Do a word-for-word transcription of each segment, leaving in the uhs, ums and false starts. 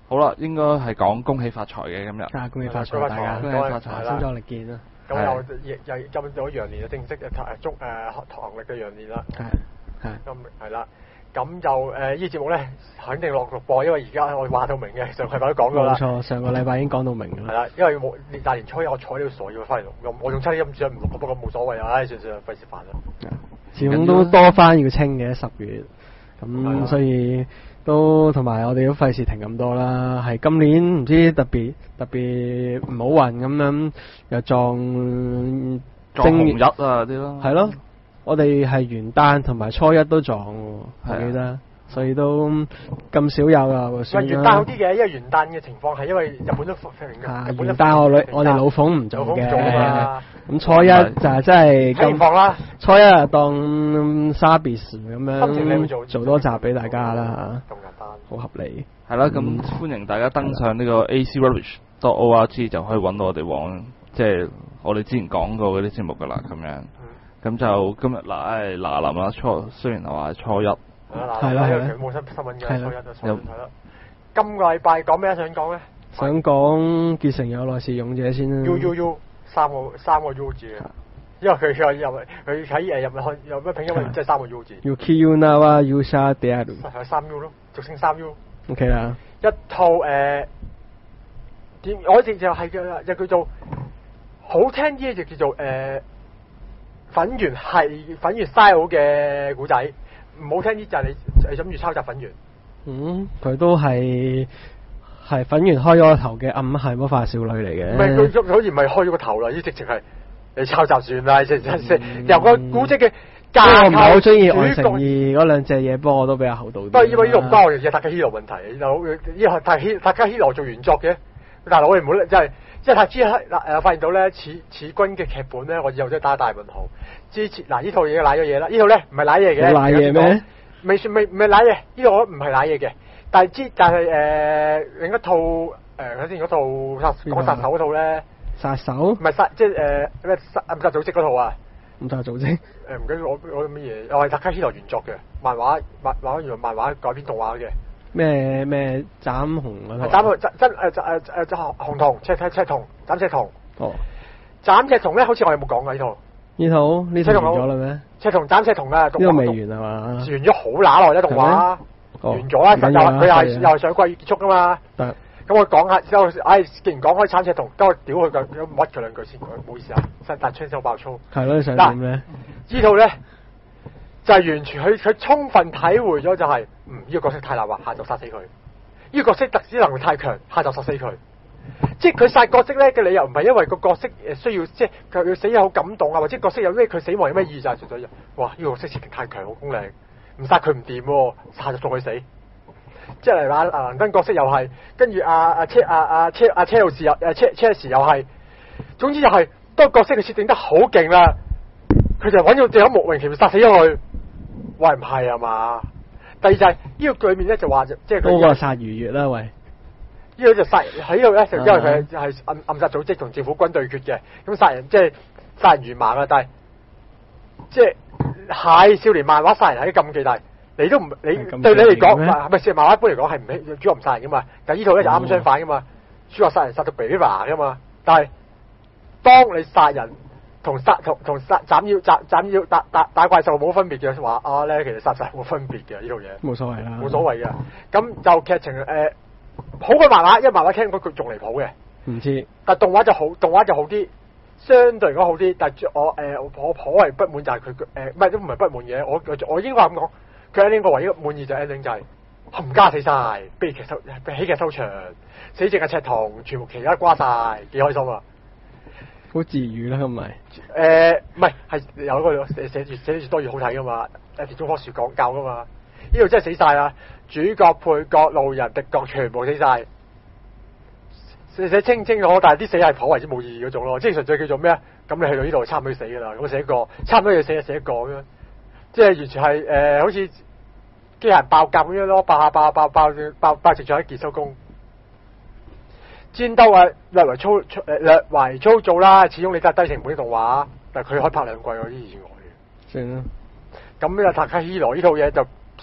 好啦，應該係講恭喜發財嘅今日。 啊，恭喜發財大家， 恭喜發財， 身壯力健啦。 咁又亦又入咗羊年嘅正式嘅誒中誒唐歷嘅羊年啦。 係係。 咁係啦。咁就誒呢個節目咧，肯定落錄播，因為而家我話到明嘅，上個禮拜都講咗啦。 冇錯，上個禮拜已經講到明㗎啦。係啦，因為冇大年初一我坐呢度傻要翻嚟錄，我仲差啲音唔唔錄，不過冇所謂啊，唉算算費事煩啦。 始終都多翻要清嘅十月，咁所以都同埋我哋都費事停咁多啦。係今年唔知特別特別唔好運咁樣，又撞撞紅日啊啲咯。 係咯。我哋係元旦同埋初一都撞喎，我記得，所以都咁少有啊。 元旦好啲嘅，因為元旦嘅情況係因為日本都復興嘅。 元旦我我哋老馮唔做嘅，咁初一就係真係咁放啦。 初一啊當沙比士咁樣做做多集俾大家啦嚇， 咁簡單， 好合理。 係啦，咁歡迎大家登上呢個 A C Rubbish dot O R G 就可以揾到我哋往，即係我哋之前講過嗰啲節目噶啦，咁樣。咁就今日嗱，誒嗱臨啦，初雖然係話初一， 係啦，因為冇新新聞嘅，初一就初一係啦。今個禮拜講咩想講咧？ 想講結成有來是勇者先啦。 U U U 三個三個 U 字，因為佢佢入佢喺誒入去有咩拼音即係三個 U 字。 Yukiu Nawa Yusha Dearu。 係三 U 咯，俗稱三 U。 OK 啦。 一套誒點？我哋就係叫就叫做好聽啲就叫做誒。粉圓係粉圓 style 嘅古仔，唔好聽啲就係你你諗住抄襲粉圓。 嗯，佢都係係粉圓開咗個頭嘅暗係魔法少女嚟嘅。 唔係佢好似唔係開咗個頭啦，呢直情係你抄襲算啦，即即即由個古仔嘅架構。 我唔係好中意愛誠意嗰兩隻嘢，不過我都比較厚道啲。 不過因為呢個唔關我哋嘅，大家 hero 問題。就呢個大大家 hero 做原作嘅，大佬我哋唔好即係。即係太知嗱誒發現到咧，此此君嘅劇本咧，我以後真係打大問號。之前嗱呢套嘢賴咗嘢啦，呢套咧唔係賴嘢嘅。 賴嘢咩？ 未算未唔係賴嘢，呢套我唔係賴嘢嘅。但係之但係誒另一套誒睇先嗰套殺講殺手嗰套咧。 殺手？ 唔係殺即係誒咩殺暗殺組織嗰套啊？ 暗殺組織？誒唔記得我我乜嘢？又係大家 hero 原作嘅漫畫漫畫原來漫畫改編動畫嘅。 咩咩斬紅嗰套？ 斬紅真真誒誒誒誒紅瞳赤赤赤瞳斬赤瞳。 哦。斬赤瞳咧，好似我有冇講過呢套？ 呢套呢套完咗啦咩？ 赤瞳斬赤瞳啊！呢個未完係嘛？ 完咗好乸耐啦，動畫。完咗啦，又佢又係又係上季結束噶嘛。得。咁我講下之後，唉，既然講開斬赤瞳，咁我屌佢佢，屈佢兩句先，唔好意思啊，真係槍手爆粗。 係咯，你想點咧？ 呢套咧就係完全佢佢充分體會咗就係，嗯，呢個角色太難畫，下就殺死佢。呢個角色特殊能力太強，下就殺死佢。即係佢殺角色咧嘅理由唔係因為個角色誒需要，即係佢死嘢好感動啊，或者角色有咩佢死亡有咩意義就係純粹，哇！呢個角色設定太強，好功力，唔殺佢唔掂，下就送佢死。即係例如阿阿蘭登角色又係，跟住阿阿車阿阿車阿車路士又誒車車士又係，總之就係當角色佢設定得好勁啦，佢就揾到隻有莫名其妙殺死咗佢。喂，唔係啊嘛？第二就係、是、呢、這個句面咧就話即係嗰個殺魚月啦，喂！ 呢個就殺喺呢度咧，就因為佢係暗暗殺組織同政府軍對決嘅，咁殺人即係殺人如麻噶，但係即係係少年漫畫殺人係啲禁忌，但係你都唔你對你嚟講，係咪少年漫畫一般嚟講係唔主角唔殺人噶嘛？但係呢套咧就啱相反噶嘛，主角殺人殺到鼻麻噶嘛，但係當你殺人。同殺同同殺斬妖斬斬妖打打打怪獸冇分別嘅話啊咧，其實殺晒冇分別嘅呢套嘢， 冇所謂啦， 冇所謂嘅。咁就劇情誒、呃、好過漫畫，因為漫畫聽講佢仲離譜嘅， 唔知。 但係動畫就好，動畫就好啲，相對嚟講好啲。但係我誒、呃、我頗為不滿就係佢誒唔係都唔係不滿嘅，我我，我應該話咁講，佢 ending 個唯一滿意就 ending 就係冚家死晒，悲劇收喜劇收場，死淨係赤瞳，全部其他瓜晒，幾開心啊！ 好治癒啦，咁咪？ 誒唔係係有一個寫寫住寫住多嘢好睇噶嘛？誒中棵樹講教噶嘛？呢度真係死晒啦！主角、配角、路人、敵角全部死晒，寫寫清清楚，但係啲死係頗為之冇意義嗰種咯。即係純粹叫做咩啊？咁你去到呢度差唔多要死噶啦，咁寫一個差唔多要死就寫一個咁樣，即係完全係誒、呃、好似機械人爆甲咁樣咯，爆下爆下爆爆爆爆直咗一結收工。戰鬥啊，略為粗粗誒略為粗糙啦，始終你都係低成本啲動畫，但係佢可以拍兩季嗰啲意外嘅。 算啦。 咁呢個《塔卡希羅》呢套嘢就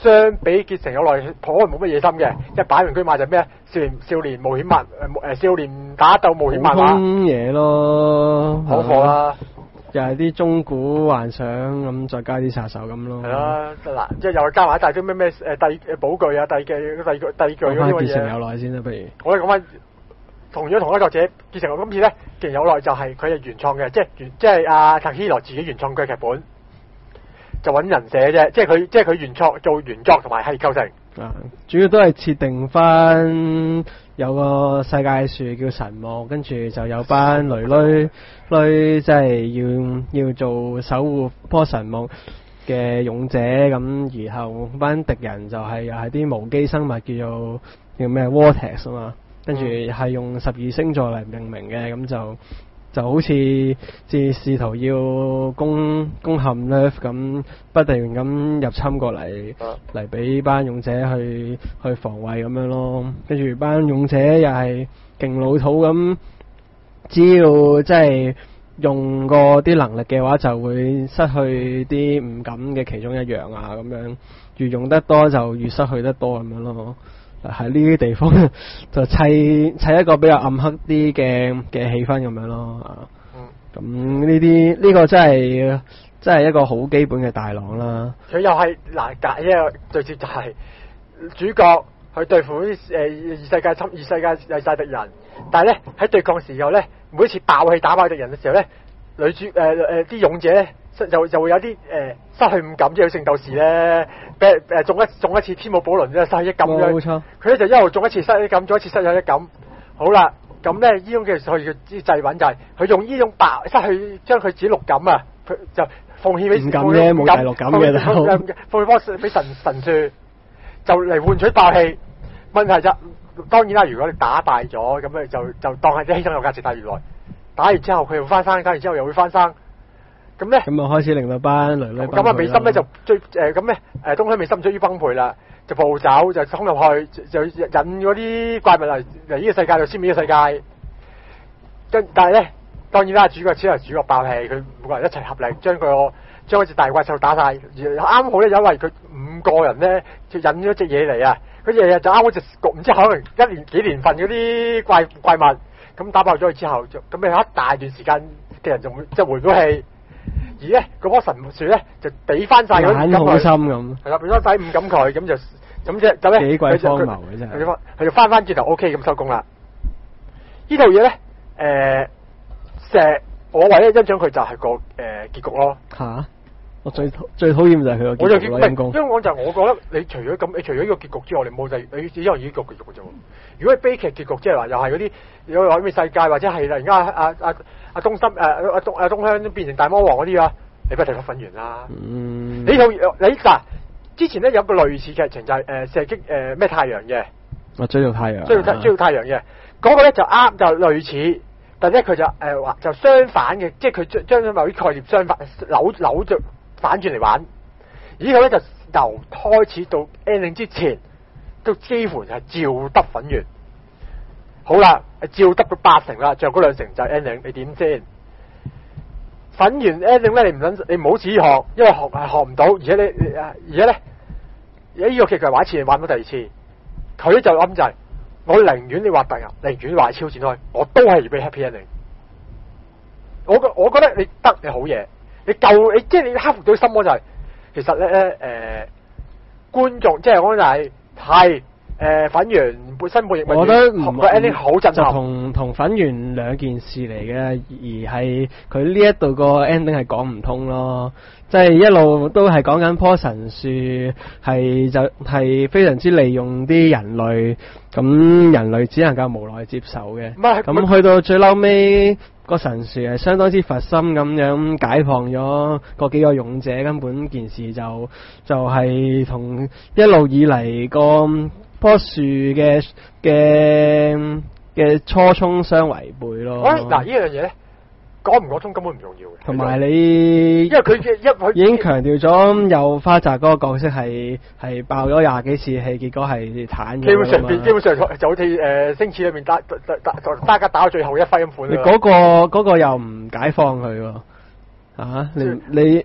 相比結成有耐，可能冇乜野心嘅，即係擺明居馬就咩少年少年冒險漫誒誒少年打鬥冒險漫畫嘢咯， 好貨啦。 又係啲中古幻想咁，再加啲殺手咁咯。 係啦，嗱，即係又加埋一大堆咩咩誒第誒寶具啊、第嘅第句第句嗰啲結成嘢。 有耐先啦，不如。 我哋講翻同樣同一個作者結成，今次咧結成有耐就係佢係原創嘅，即係原即係阿 Takahiro 自己原創嘅劇本，就揾人寫啫，即係佢即係佢原創做原作同埋係構成。 啊，主要都係設定翻有個世界樹叫神木，跟住就有班女女女即係要要做守護棵神木嘅勇者，咁然後班敵人就係又係啲無機生物，叫做叫咩 Vortex 啊嘛，跟住係用十二星座嚟命名嘅，咁就就好似似試圖要攻攻陷 Nerf 咁，不斷咁入侵過嚟嚟俾班勇者去去防衛咁樣咯。跟住班勇者又係勁老土咁，只要即係用過啲能力嘅話，就會失去啲五感嘅其中一樣啊咁樣。越用得多就越失去得多咁樣咯。喺呢啲地方就砌砌一個比較暗黑啲嘅嘅氣氛咁樣咯。咁呢啲呢個真係真係一個好基本嘅大朗啦。 佢又係嗱，隔一個對接就係主角去對付啲誒異世界侵異世界異世敵人，但係咧喺對抗時候咧，每一次爆氣打爆敵人嘅時候咧，女主誒誒啲勇者咧就就會有啲誒、呃、失去五感，即係聖鬥士咧，俾誒中一中一次天舞寶輪咧失去一感嘅， 冇錯。 佢咧就一路中一次失去一感，中一次失去一感。好啦，咁咧呢種嘅佢嘅啲製品就係、是、佢用呢種爆失去將佢自己六感啊，佢就奉獻俾五感啫，冇第六感嘅就奉獻幫俾神神樹，就嚟換取爆氣。問題就當然啦，如果你打敗咗，咁咧就就當係啲犧牲有價值。但係原來打完之後佢又翻生，打完之後又會翻生。咁咧， 咁啊開始令到班女女咁啊美心咧就追誒咁咧誒東鄉美心追於崩潰啦，就暴走就衝入去就引嗰啲怪物嚟嚟呢個世界度消滅呢個世界。跟但係咧，當然啦，主角只係主角爆氣，佢每個人一齊合力將佢將嗰隻大怪獸打晒。而啱好咧，因為佢五個人咧就引咗隻嘢嚟啊，佢日日就啱好隻局，唔知可能一年幾年份嗰啲怪怪物，咁打爆咗佢之後，就咁有一大段時間嘅人就會即係回唔到氣。而咧嗰棵神樹咧就俾翻晒嗰啲五感佢， 好心咁， 係啦，俾翻晒五感佢，咁就咁即係咁咧， 幾鬼荒謬嘅真係， 佢就翻翻轉頭 O K 咁收工啦。呢套嘢咧，誒，成我唯一欣賞佢就係個誒結局咯。 吓，我最最討厭就係佢個結局咯。陰公， 因為我就我覺得你除咗咁，你除咗呢個結局之外，你冇就你只有呢個結局嘅啫。如果係悲劇結局，即係話又係嗰啲有話咩世界或者係突然間阿阿阿東心誒阿東阿東鄉變成大魔王嗰啲啊，你不停粉完啦。 嗯， 你套你嗱之前咧有個類似劇情就係誒射擊誒咩太陽嘅， 我追到太陽， 追到追到太陽嘅嗰個咧就啱就類似，但係咧佢就誒話就相反嘅，即係佢將將某啲概念相反扭扭著反轉嚟玩。而呢個咧就由開始到 ending 之前都幾乎係照得粉完。好啦，照得到八成啦，最後嗰兩成就係 ending，你點先？粉完 ending 咧，你唔撚你唔好自己學，因為學係學唔到，而且你而且咧，而家呢個劇係玩一次，你玩到第二次，佢就諗就係、是，我寧願你畫突入，寧願畫超展開，我都係要俾 happy ending。我覺我覺得你得你好嘢，你夠你即係你克服到心魔就係、是，其實咧誒、呃、觀眾即係講就係係。誒粉圓本身冇亦， 我覺得唔個 ending 好震撼， 就同同粉圓兩件事嚟嘅，而係佢呢一度個 ending 係講唔通咯。即係一路都係講緊棵神樹係就係非常之利用啲人類，咁人類只能夠無奈接受嘅。咁去到最嬲尾個神樹係相當之佛心咁樣解放咗嗰幾個勇者，根本件事就就係同一路以嚟個棵樹嘅嘅嘅初衷相違背咯。嗱， 呢樣嘢咧講唔講通根本唔重要嘅。 同埋你， 因為佢嘅一佢已經強調咗有花澤嗰個角色係係爆咗廿幾次氣，結果係癱咗。 基本上基本上就好似誒星矢裏面打打打打家打到最後一揮咁款。 你嗰個嗰個又唔解放佢喎，啊你你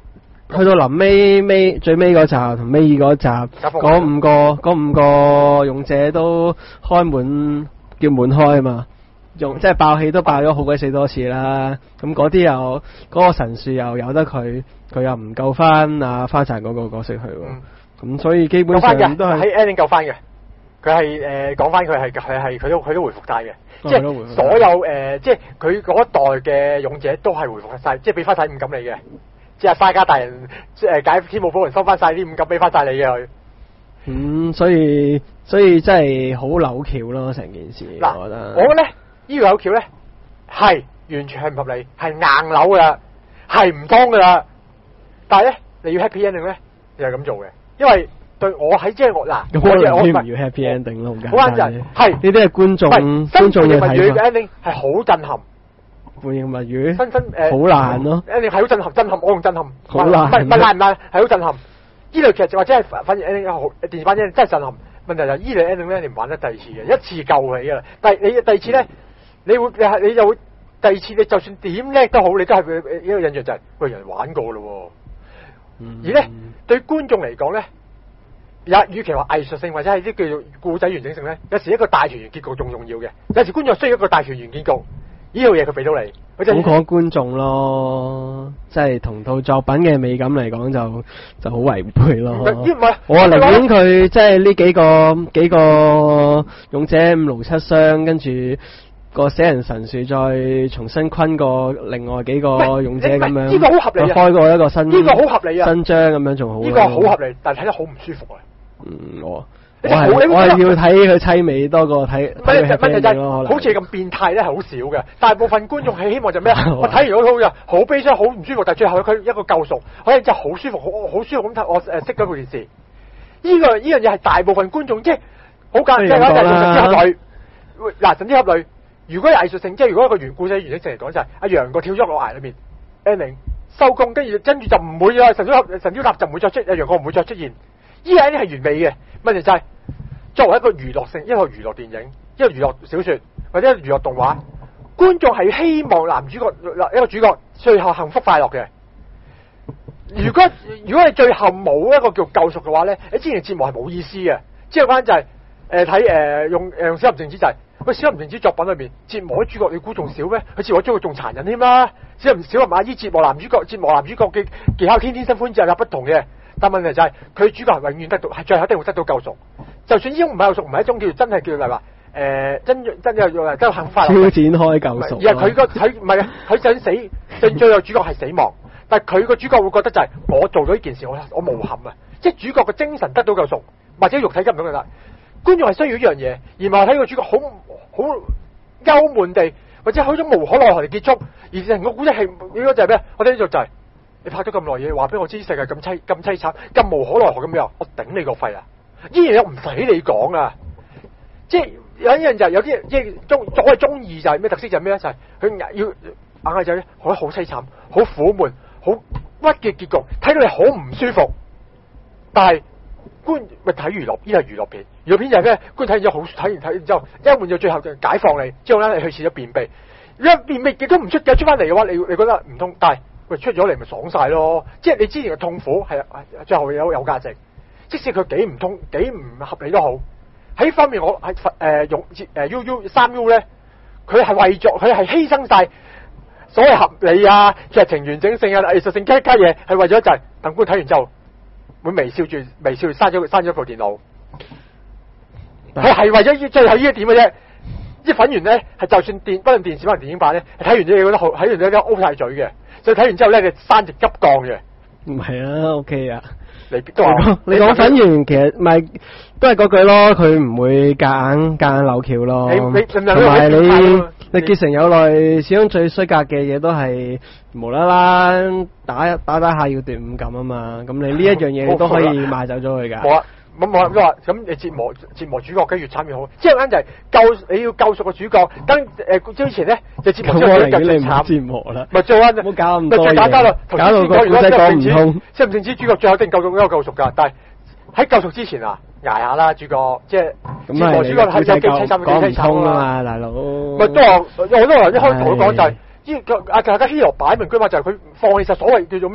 去到臨尾尾最尾嗰集同尾二嗰集，嗰五個嗰五個勇者都開滿叫滿開啊嘛，用即係爆氣都爆咗好鬼死多次啦。咁嗰啲又嗰、嗰個神樹又由得佢，佢又唔救翻啊花澤嗰個角色去喎。咁、嗯、所以基本上都係喺 ending 救翻嘅。佢係誒講翻佢係佢係佢都佢都回復晒嘅，即係所有誒、呃、即係佢嗰一代嘅勇者都係回復晒，即係俾翻晒五感你嘅。即係沙加大人即係解天幕火人收翻晒啲五感俾翻晒你嘅佢。 嗯，所以所以真係好扭橋咯，成件事。嗱，我覺得我覺得咧呢個扭橋咧係完全係唔合理，係硬扭噶啦，係唔通噶啦。但係咧你要 happy ending 咧，你係咁做嘅，因為對我喺即係我嗱， 我我唔要 happy ending 咯，好簡單啫。係呢啲係觀眾觀眾嘅睇法。 ending 係好震撼。 半形物語， 新新誒， 好難咯！ 誒，你係好震撼，震撼，我用震撼， 好難， 唔係唔係難唔難，係好震撼。呢類劇集或者係反而 ending 好，電視版 ending 真係震撼。問題就係呢類 ending 咧，你唔玩得第二次嘅，一次夠你噶啦。但係你第二次咧，你會你係你就會第二次，你就算點叻都好，你都係一個印象就係、是、喂人玩過咯。嗯、而咧對觀眾嚟講咧，有與其話藝術性或者係啲叫做故仔完整性咧，有時一個大團圓結局仲重要嘅。有時觀眾需要一個大團圓結局。呢套嘢佢俾到你， 好講觀眾咯，即係同套作品嘅美感嚟講就就好違背咯。唔係，我寧願佢即係呢幾個幾個勇者五勞七傷，跟住個死人神樹再重新昆過另外幾個勇者咁樣， 呢、這個好合理啊！ 開過一個新， 呢個好合理啊！ 新章咁樣仲好。 呢個好合理，但係睇得好唔舒服啊！ 嗯，我。我係我係要睇佢凄美多過睇。 問題問題就係好似咁變態咧，係好少嘅。大部分觀眾係希望就咩啊？我睇完嗰套就好悲傷、好唔舒服，但係最後佢一個救贖，可以真係好舒服、好好舒服咁睇。我誒識咗嗰件事，呢、這個呢樣嘢係大部分觀眾即係好簡單嘅，就係神之俠侶。嗱，神之俠侶，如果係藝術性，即係如果一個原故仔原則性嚟講就係阿楊過跳咗落崖裏面 ending 收工，跟住跟住就唔會啦。神之俠神之塔就唔會再出，阿楊過唔會再出現。呢個一定係完美嘅。問題就係、是、作為一個娛樂性，一個娛樂電影，一個娛樂小說或者一個娛樂動畫，觀眾係希望男主角一個主角最後幸福快樂嘅。如果如果你最後冇一個叫救贖嘅話咧，你之前節目係冇意思嘅。之後翻就係誒睇誒用誒用小林靜子就係、是，喂小林靜子作品裏面折磨啲主角，你估仲少咩？佢折磨咗佢仲殘忍添啦。小林小林阿姨折磨男主角，折磨男主角嘅技巧天天新歡就有不同嘅。但問題就係、是、佢主角係永遠得到，係最後一定會得到救贖。就算呢種唔係救贖，唔係一種叫做真係叫做係話誒真真有用真幸福快樂。超展開救贖。而係佢個佢唔係啊，佢想死，最最後主角係死亡，但係佢個主角會覺得就係、是、我做咗呢件事，我我無憾啊！即係主角嘅精神得到救贖，或者肉體得唔到嘅啦。觀眾係需要呢樣嘢，而唔係睇個主角好好憂悶地，或者好種無可奈何地結束，而成個古仔係應該就係咩？我哋呢度就係、是。你拍咗咁耐嘢，話俾我知世界咁淒咁淒慘，咁無可奈何咁樣，我頂你個肺啊！呢樣嘢唔使你講啊！即係有一樣就係有啲即係中所謂中意就係咩特色就係咩咧？就係、是、佢要硬係就係好好淒慘、好苦悶、好鬱嘅結局，睇到你好唔舒服。但係觀咪睇娛樂，呢係娛樂片，娛樂片就係咩？觀睇完之後好睇完睇完之後，一換到最後就解放你，之後咧你去廁咗便秘，一便秘亦都唔出嘅，出翻嚟嘅話，你你覺得唔通？但係喂，出咗嚟咪爽晒咯！即係你之前嘅痛苦係最後有有價值，即使佢幾唔通幾唔合理都好。喺呢方面我喺誒用誒 U U 三 U 咧，佢係為咗佢係犧牲晒所謂合理啊、劇情完整性啊、藝術性加加嘢，係為咗就係等觀睇完之後會微笑住微笑住閂咗閂咗部電腦。佢係為咗最後呢一點嘅啫。啲粉圓咧係就算電不論電視或者電影版咧，睇完咗你覺得好，睇完咗都 O 晒嘴嘅。所以睇完之後咧，你山直急降嘅。 唔係啊 ，OK 啊。 你都話你講粉圓其實咪都係嗰句咯，佢唔會夾硬夾硬扭橋咯。 你你同埋你你結成友內，始終最衰格嘅嘢都係無啦啦打打打下要奪五感啊嘛。咁你呢一樣嘢都可以賣走咗佢㗎。 冇啊。咁冇人都話，咁你折磨折磨主角梗越慘越好。即係啱就係救你要救贖個主角，等誒之前咧就折磨咗佢更最慘。折磨啦，咪做啊！唔好搞咁多嘢，咪最簡單咯。搞到個古仔講唔通。即係唔淨止主角最後一定救到一個救贖㗎，但係喺救贖之前啊，捱下啦主角，即係折磨主角係有幾凄慘幾凄慘啊嘛，大佬。咪都話，我都話一開頭講就係。呢個阿阿家 hero 擺明居嘛，就係佢放棄晒所謂叫做咩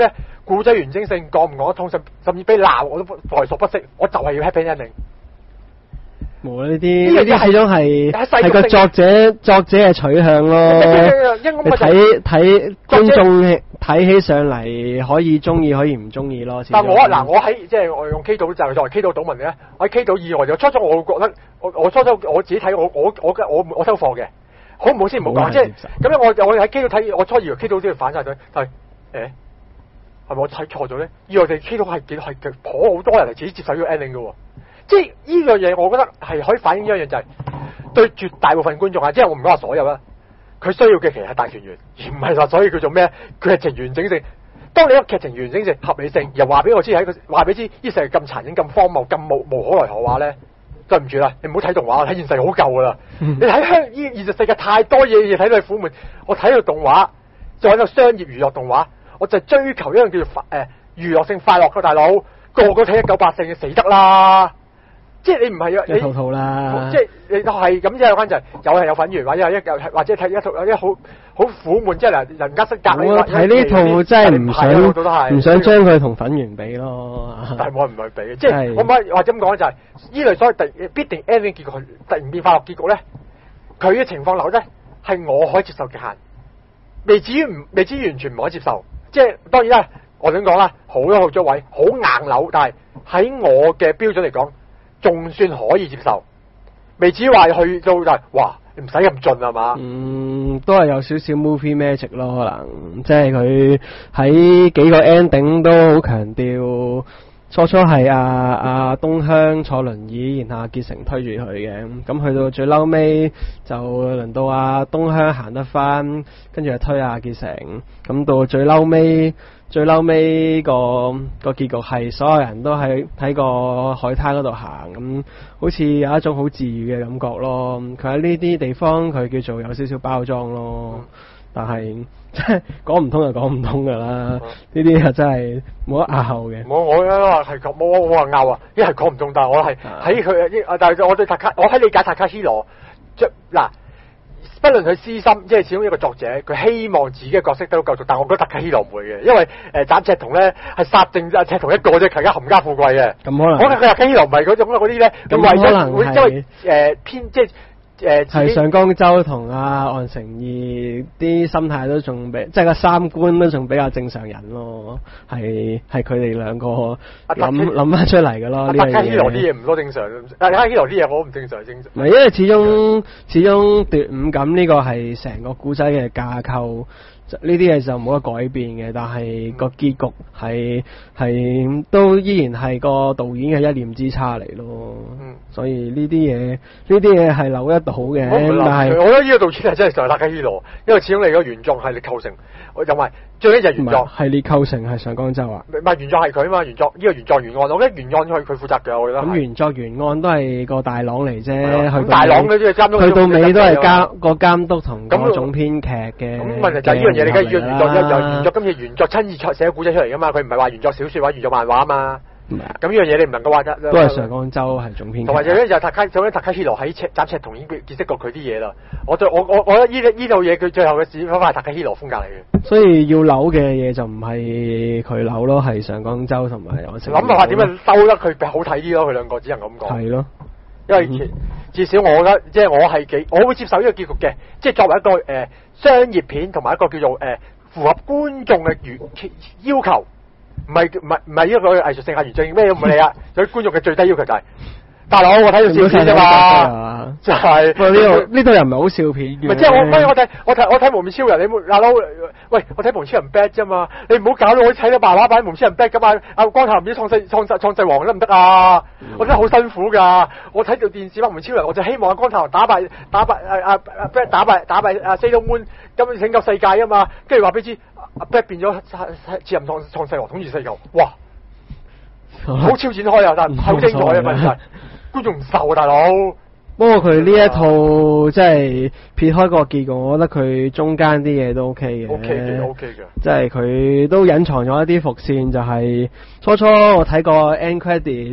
故仔完整性講唔講得通，甚甚至俾鬧我都在所不惜，我就係要 happy ending。 冇呢啲，呢啲始終係係個作者作者嘅取向咯。你睇睇觀眾睇起上嚟可以中意，可以唔中意咯。 但我嗱，我喺即係我用 K 島就係作為 K 島島民咧，我喺 K 島以外就初初我會覺得我我初初我自己睇我我我我我收貨嘅，好唔好先唔好講，即係咁樣我我喺 K 島睇，我初以為 K 島都要反晒佢，但係誒係咪我睇錯咗咧？以為我哋 K 島係幾係頗好多人係自己接受呢個 ending 嘅喎。即係呢樣嘢，我覺得係可以反映一樣嘢，就係對絕大部分觀眾啊，即係我唔講話所有啦，佢需要嘅其實係大團圓，而唔係話所以叫做咩劇情完整性。當你有劇情完整性、合理性，又話俾我知喺個話俾知呢世係咁殘忍、咁荒謬、咁無無可奈何話咧，對唔住啦，你唔好睇動畫，睇現實好夠噶啦。你睇香呢現實世界太多嘢嘢睇到你苦悶，我睇到動畫就喺度商業娛樂動畫，我就追求一樣叫做誒娛樂性快樂嘅大佬，個個睇一九八四嘅死得啦。即係你唔係啊，你一套套啦， 即係你係咁即係有關就係有係有粉圓，或者有一或者睇一套有啲好好苦悶，即係嗱人家失格。 我睇呢套真係唔想唔想將佢同粉圓比咯。 但係冇人唔去比嘅，即係我唔可以或者咁講就係呢類所謂突必定 ending 結局突然變快樂結局咧，佢嘅情況流咧係我可以接受極限，未至於唔未至於完全唔可以接受。即係當然啦，我想講啦，好多好多位好硬扭，但係喺我嘅標準嚟講，仲算可以接受，未至於話去到就係哇，你唔使咁盡係嘛？嗯， 都係有少少 movie magic 咯，可能即係佢喺幾個 ending 都好強調，初初係阿阿東鄉坐輪椅，然後阿結成推住佢嘅，咁去到最嬲尾就輪到阿東鄉行得翻，跟住就推阿結成，咁到最嬲尾。最嬲尾個個結局係所有人都喺喺個海灘嗰度行，咁好似有一種好治愈嘅感覺咯。佢喺呢啲地方佢叫做有少少包裝咯，但係即係講唔通就講唔通㗎啦。呢啲係真係冇得拗嘅。 我我咧話係咁，我我話拗啊，一係講唔通，但係我係喺佢，但係我對塔卡，我喺理解塔卡希羅，即嗱。不論佢私心，即係始終一個作者，佢希望自己嘅角色得到救贖，但我覺得塔卡希羅唔會嘅，因為誒斬赤瞳咧係殺正阿赤瞳一個啫，其他冚家富貴嘅。咁可能我覺得佢塔卡希羅唔係嗰種嗰啲咧，咁為咗會因為誒偏即係誒係上江州同阿岸誠二啲心態都仲比，即係個三觀都仲比較正常人咯，係係佢哋兩個諗諗翻出嚟嘅咯。 塔卡希羅啲嘢唔多正常，塔卡希羅啲嘢我唔正常，正常。 唔係因為始終始終奪五感呢個係成個古仔嘅架構。呢啲嘢就冇得改變嘅，但係個結局係係都依然係個導演嘅一念之差嚟咯。嗯，所以呢啲嘢呢啲嘢係扭得到嘅，但係我覺得呢個導演係真係就係塔卡希羅，因為始終你個原作係力構成，又咪最尾就係原作係力構成係上江州啊？ 唔係原作係佢啊嘛，原作呢、這個原作原案，我覺得原案佢佢負責嘅，我覺得。 咁原作原案都係個大郎嚟啫，去大郎嗰啲監督， 去到尾都係監個監督同個總編劇嘅。 咁問題就係呢樣嘢，你梗係原作由原作今次原作親自寫古仔出嚟噶嘛？佢唔係話原作小說或者原作漫畫啊嘛。咁呢樣嘢你唔能夠話得。 都係上江州係總編劇。 同埋就咧就塔卡，就咧塔卡希羅喺赤斬赤瞳已經結識過佢啲嘢啦。我對我我我覺得呢呢套嘢佢最後嘅指方法係塔卡希羅風格嚟嘅。 所以要扭嘅嘢就唔係佢扭咯，係上江州同埋我。 諗下點樣兜得佢好睇啲咯？佢兩個只能咁講。 係咯。 因為至少我覺得，即係我係幾，我會接受呢個結局嘅，即係作為一個誒、呃、商業片同埋一個叫做誒、呃、符合觀眾嘅要求，唔係唔係唔係呢個藝術性啊，原正咩都唔理啊，有啲觀眾嘅最低要求就係、是，大佬我睇到笑片啫嘛，就係呢度呢度又唔係好笑片嘅， 唔係即係我我睇我睇我睇蒙面超人，你冇大佬，喂我睇蒙面超人 bad 啫嘛，你唔好搞到我睇到漫畫版蒙面超人 bad 噶嘛，阿光頭唔知創世創世創世王得唔得啊？我真係好辛苦㗎，我睇到電視版蒙面超人，我就希望阿光頭打敗打敗阿阿阿 bad 打敗打敗阿 Sailor Moon 咁拯救世界啊嘛，跟住話俾你知阿 bad 變咗自任創創世王統治世界，哇！好超展開啊，但係好精彩啊問題。觀眾唔受啊，大佬。 不過佢呢一套即係撇開個結局，我覺得佢中間啲嘢都 OK 嘅。 OK 嘅 ，OK 嘅。 即係佢都隱藏咗一啲伏線，就係、是、初初我睇過 end credit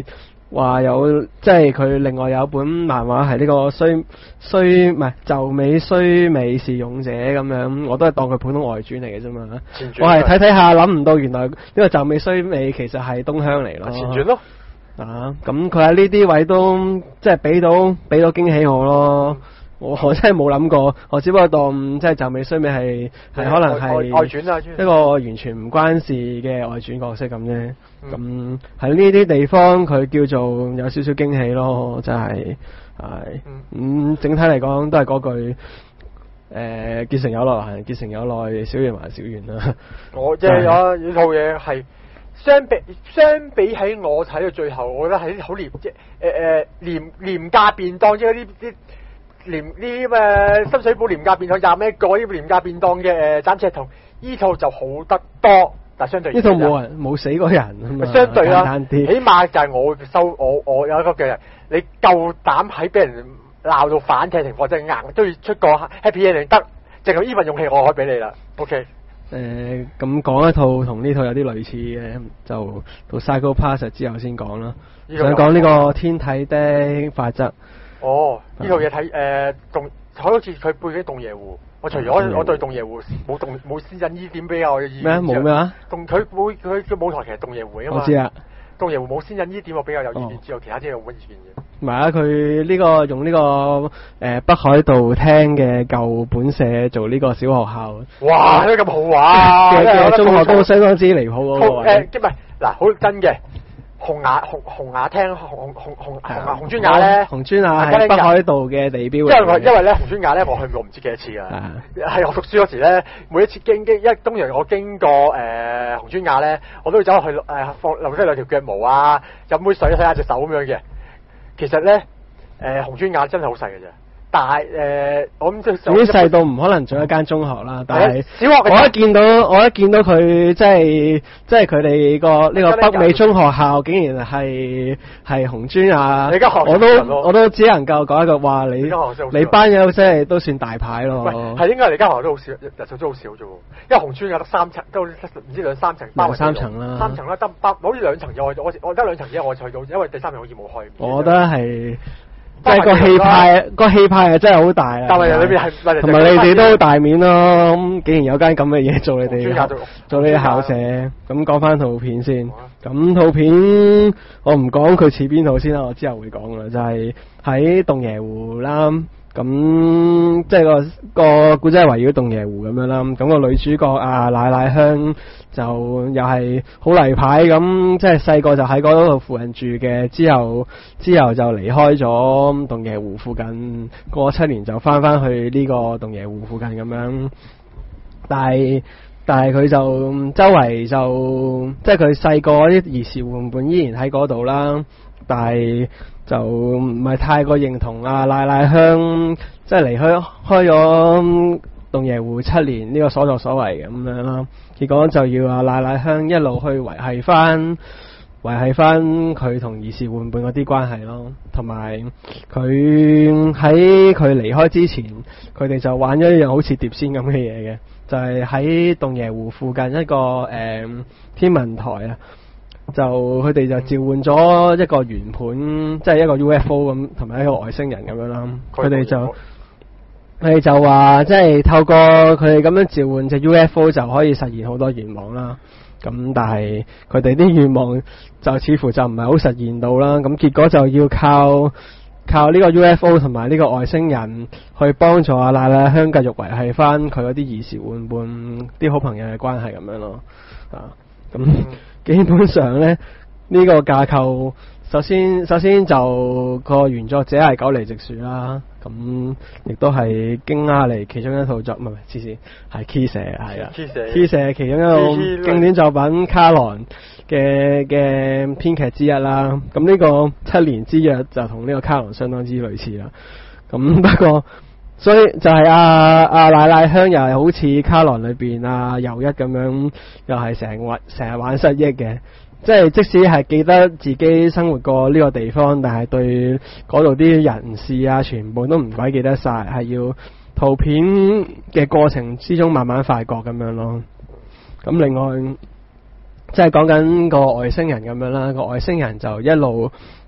話有即係佢另外有一本漫畫係呢個衰衰唔係就美衰美是勇者咁樣，我都係當佢普通外傳嚟嘅啫嘛。我係睇睇下諗唔到原來呢個就美衰美其實係東鄉嚟咯。 前傳咯。 啊，咁佢喺呢啲位都即係俾到俾到驚喜我咯。我我真係冇諗過，我只不過當即係就美衰美係係可能係外傳啊， 一個完全唔關事嘅外傳角色咁啫。咁喺呢啲地方佢叫做有少少驚喜咯，真係係咁整體嚟講都係嗰句誒結成有來還結成有來，小緣還小緣啦。 我即係有呢套嘢係相比相比起我睇到最後，我覺得係啲好廉即係誒誒廉廉價便當即係啲啲。廉呢啲誒深水埗廉價便當廿蚊一個，呢啲廉價便當嘅誒斬赤同呢套就好得多，但係相對呢套冇人冇死過人啊嘛， 相對啦， 起碼就係我收我我有一個嘅人，你夠膽喺俾人鬧到反艇情況，即係硬都要出個 happy ending 得，淨係呢份勇氣我可以俾你啦。OK， 誒咁講一套同呢套有啲類似嘅，就到 Psycho Pass 之後先講啦。想講呢個天體的法則。 哦，呢套嘢睇誒洞，好似佢背景洞爺湖。我除咗我對洞爺湖冇洞冇私隱依點比較有意咩冇咩啊？ 洞佢會佢嘅舞台其實洞爺湖啊嘛。 我知啊。 洞爺湖冇私隱依點我比較有意見之外，哦、其他啲有乜意見嘅？ 唔係啊，佢呢個用呢、這個誒、呃、北海道廳嘅舊本社做呢個小學校。 哇！都咁豪華嘅嘅中學都相當之離譜嗰個。 誒，唔係嗱，好真嘅。紅雅紅紅雅廳紅紅紅紅紅磚雅咧， 紅磚雅係北海道嘅地標。因為我因為咧紅磚雅咧，我去過唔知幾多次噶。係我讀書嗰時咧，每一次經經一當然我經過誒、呃、紅磚雅咧，我都會走去誒、呃、放留低兩條腳毛啊，飲杯水睇下隻手咁樣嘅。其實咧誒、呃、紅磚雅真係好細嘅啫。但係誒、呃，我諗即係總之細到唔可能做一間中學啦。但係小學我一見到我一見到佢即係即係佢哋個呢個北美中學校，竟然係係紅磚啊！我都我都只能夠講一句話，你你班友真係都算大牌咯。 係應該你間學校都好少，人數都好少啫喎。因為紅磚有得三層，都唔知兩三層， 包三層啦。 三層啦，得包好似兩層嘅我我我得兩層嘅我去到，因為第三層好似冇開。 我覺得係。即係個氣派，個氣派係真係好大啊！ 但係裏邊係同埋你哋都好大面咯，咁竟然有間咁嘅嘢做你哋做你哋校舍。咁講翻套片先，咁套片我唔講佢似邊套先啦，我之後會講噶啦，就係喺洞爺湖啦。咁即係個個古仔係圍繞洞爺湖咁樣啦。咁個女主角啊奶奶香就又係好例牌咁，即係細個就喺嗰度附近住嘅，之後之後就離開咗洞爺湖附近，過七年就翻翻去呢個洞爺湖附近咁樣。但係但係佢就周圍就即係佢細個啲兒時玩伴依然喺嗰度啦，但係就唔係太過認同啊奶奶香，即係離開開咗洞爺湖七年呢個所作所為咁樣啦。結果就要啊奶奶香一路去維繫翻維繫翻佢同兒時玩伴嗰啲關係咯，同埋佢喺佢離開之前，佢哋就玩咗一樣好似碟仙咁嘅嘢嘅，就係喺洞爺湖附近一個誒、呃、天文台啊。就佢哋就召喚咗一個圓盤，即係一個 U F O 咁，同埋一個外星人咁樣啦。佢哋就佢哋就話，即係透過佢哋咁樣召喚隻 U F O 就可以實現好多願望啦。咁但係佢哋啲願望就似乎就唔係好實現到啦。咁結果就要靠靠呢個 U F O 同埋呢個外星人去幫助阿奶奶香繼續維繫翻佢嗰啲兒時玩伴啲好朋友嘅關係咁樣咯。啊，咁。基本上咧，呢、這個架構首先首先就個原作者係久利直樹啦，咁亦都係京阿尼其中一套作，唔係唔係，黐線係 Key 社係啊 Key 社其中一套經典作品《卡郎》嘅嘅編劇之一啦。咁呢個七年之約就同呢個卡郎相當之類似啦。咁不過所以就係阿阿奶奶香又係好似卡郎裏邊阿游一咁樣，又係成日成日玩失憶嘅，即係即使係記得自己生活過呢個地方，但係對嗰度啲人事啊，全部都唔鬼記得晒，係要圖片嘅過程之中慢慢發覺咁樣咯。咁另外即係講緊個外星人咁樣啦，個外星人就一路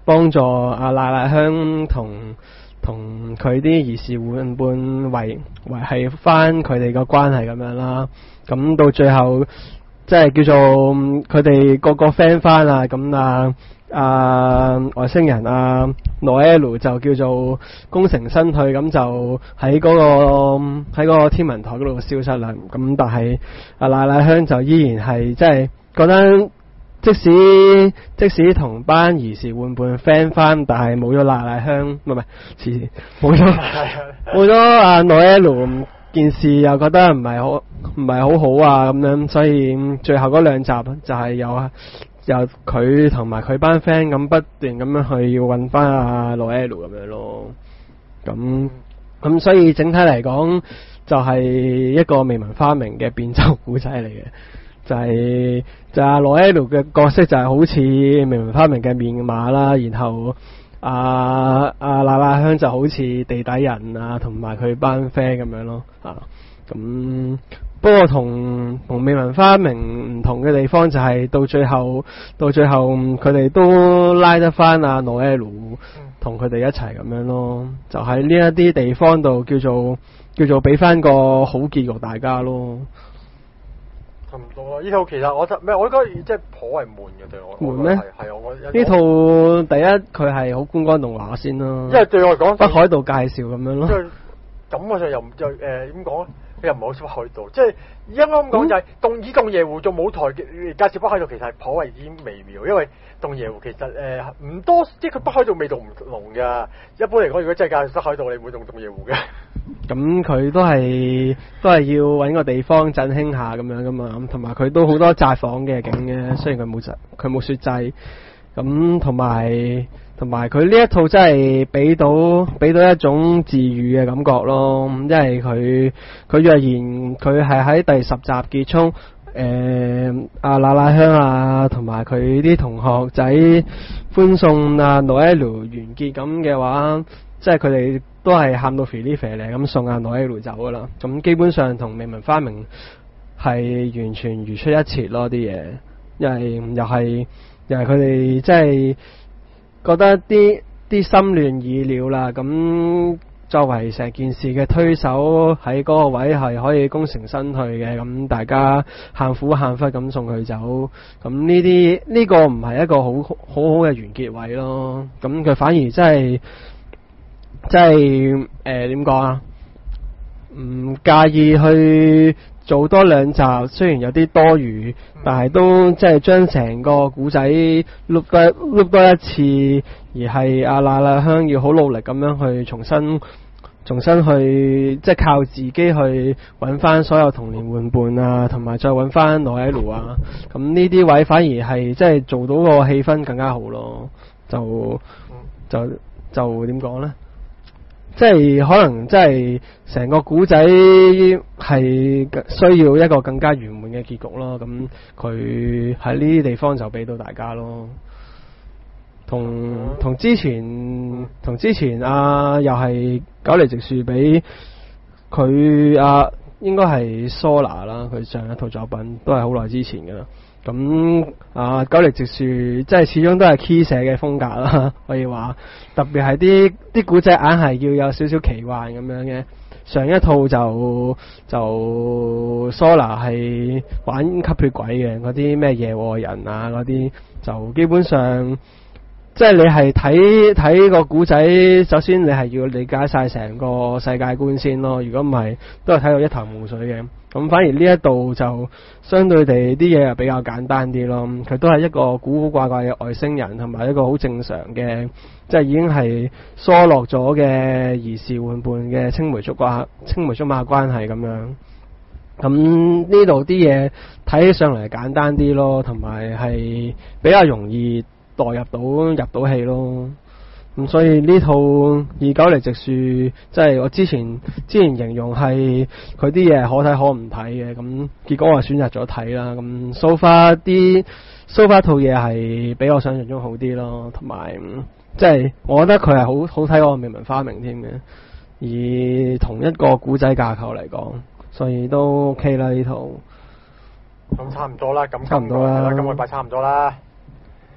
幫助阿賴賴香同同佢啲兒時玩伴維維係翻佢哋個關係咁樣啦。咁到最後即係叫做佢哋個個 friend 翻啊，咁啊啊外星人啊諾 L 就叫做功成身退，咁就喺嗰、嗰個喺嗰個天文台嗰度消失啦。咁但係阿賴賴香就依然係即係覺得。即使即使同班兒時玩伴 friend 翻，但係冇咗賴賴香，唔係唔係，遲冇咗冇咗阿諾 L 件事，又覺得唔係好唔係好好啊咁樣，所以最後嗰兩集就係有由佢同埋佢班 friend 咁不斷咁樣去要揾翻阿諾 L 咁樣咯。咁咁所以整體嚟講，就係一個未聞花名嘅變奏古仔嚟嘅。就係、是、就阿諾 L 嘅角色就係好似未聞花名嘅面馬啦，然後阿阿賴賴香就好似地底人啊，同埋佢班 friend 咁樣咯啊。咁不過同同未聞花名唔同嘅地方就係到最後到最後佢哋都拉得翻阿諾 L 同佢哋一齊咁樣咯，就喺呢一啲地方度叫做叫做俾翻個好結局大家咯。 差唔多啦，呢套其實我覺得咩，我應該即係頗為悶嘅對我。 悶咩？ 係係我呢套第一佢係好觀光動畫先咯。 因為對我嚟講， 北海道介紹咁樣咯。 即係感覺上又唔又誒點講咧？又唔係好似北海道，即係啱啱講就係洞以洞爺湖做舞台嘅介紹北海道，其實係頗為之微妙，因為洞爺湖其實誒唔、呃、多，即係佢北海道味道唔濃㗎。一般嚟講，如果真係介紹北海道，你唔會用洞爺湖嘅。 咁佢都係都係要揾個地方振興下咁樣噶嘛，同埋佢都好多窄房嘅景嘅，雖然佢冇實佢冇雪祭，咁同埋同埋佢呢一套真係俾到俾到一種治愈嘅感覺咯，因為佢佢若然佢係喺第十集結束，誒阿賴賴香啊同埋佢啲同學仔歡送阿諾 L 完結咁嘅話，即係佢哋都係喊到肥哩肥咧咁送阿諾 L 走噶啦，咁基本上同未聞花名係完全如出一轍咯啲嘢，因為又係又係佢哋即係覺得啲啲心亂意了啦，咁作為成件事嘅推手喺嗰個位係可以功成身退嘅，咁大家喊苦喊忽咁送佢走，咁呢啲呢個唔係一個好好好嘅完結位咯，咁佢反而真係即係誒點講啊？唔介意去做多兩集，雖然有啲多餘，但係都即係將成個古仔碌多碌多一次，而係阿賴賴香要好努力咁樣去重新重新去即係靠自己去揾翻所有童年玩伴啊，同埋再揾翻諾 L 啊，咁呢啲位反而係即係做到個氣氛更加好咯，就就就點講呢？即係可能，即係成個古仔係需要一個更加圓滿嘅結局咯。咁佢喺呢啲地方就俾到大家咯。同同之前同之前啊，又係九嚟直樹俾佢啊，應該係 Sora 啦。佢上一套作品都係好耐之前噶啦。咁啊，九嚟直樹即係始終都係 Key 寫嘅風格啦，可以話特別係啲啲古仔硬係要有少少奇幻咁樣嘅。上一套就就 Sora 係玩吸血鬼嘅，嗰啲咩夜禍人啊嗰啲，就基本上即係你係睇睇個古仔，首先你係要理解晒成個世界觀先咯。如果唔係，都係睇到一頭霧水嘅。咁反而呢一度就相對地啲嘢又比較簡單啲咯，佢都係一個古古怪怪嘅外星人，同埋一個好正常嘅，即係已經係疏落咗嘅兒時玩伴嘅青梅竹馬青梅竹馬關係咁樣。咁呢度啲嘢睇起上嚟簡單啲咯，同埋係比較容易代入到入到戲咯。咁所以呢套以九嚟直樹，即係我之前之前形容係佢啲嘢可睇可唔睇嘅，咁結果我選擇咗睇啦。咁 so far 啲 so far 套嘢係比我想象中好啲咯，同埋即係我覺得佢係好好睇過未聞花名添嘅，而同一個古仔架構嚟講，所以都 OK 啦呢套。 咁差唔多啦，咁差唔多啦， 今個禮拜差唔多啦。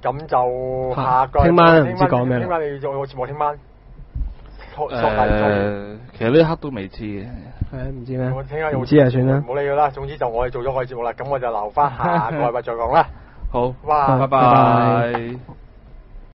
咁就下個聽晚唔知講咩啦聽晚你做個節目，聽晚索索大誒，其實呢一刻都未知嘅。 係啊，唔知咩？ 我聽下有唔知啊，算啦。 唔好理佢啦。總之就我哋做咗我哋節目啦，咁我就留翻下個禮拜再講啦。 好， 哇， 拜拜拜拜。